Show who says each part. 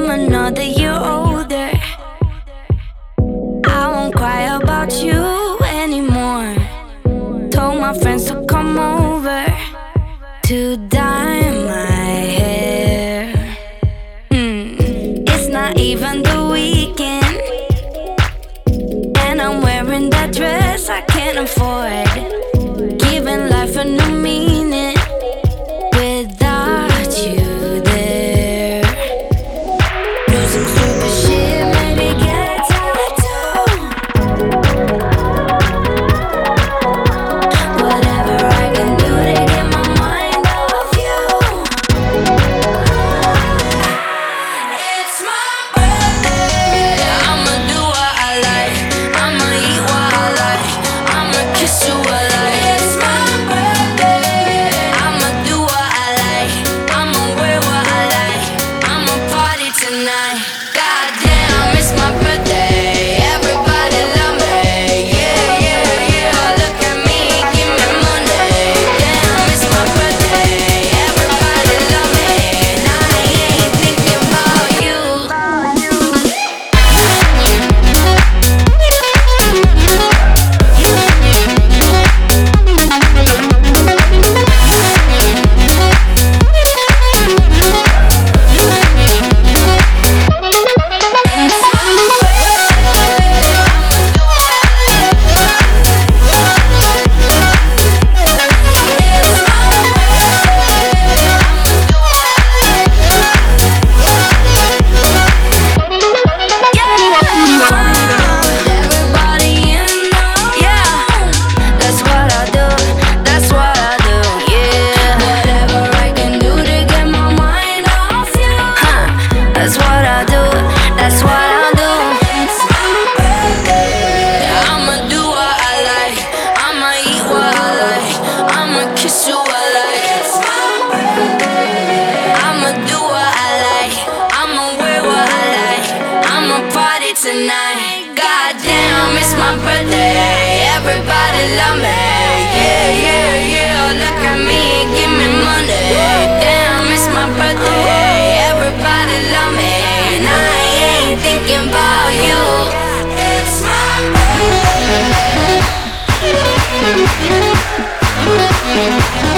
Speaker 1: I'm another year older. I won't cry about you anymore. Told my friends to come over to dye my hair. It's not even the weekend, and I'm wearing that dress I can't afford. Giving life a new meaning without you there. Do some stupid shit, maybe get a tattoo. Whatever I can do to get my mind off you. It's my birthday. I'ma do what I like. I'ma eat what I like. I'ma kiss you I like. It's my birthday. I'ma do what I like. I'ma wear what I like. I'ma party tonight. Goddamn, it's my birthday. Everybody love me. Yeah, yeah, yeah. Look at me, give me money. Damn, it's my birthday. Everybody love me. And I ain't thinking about you. Everybody in love. Yeah, that's what I do. That's what I do. Yeah, whatever I can do to get my mind off you. That's what I do. That's what I do. It's my birthday. I'ma do what I like. I'ma eat what I like. I'ma kiss you I like. It's my birthday. I'ma do what I like. I'ma wear what I like. I'ma party tonight. Goddamn, it's my birthday. Everybody love me. Yeah, yeah, yeah. Look at me, give me money. Damn, it's my birthday. Everybody love me. And I ain't thinking about you. It's my birthday.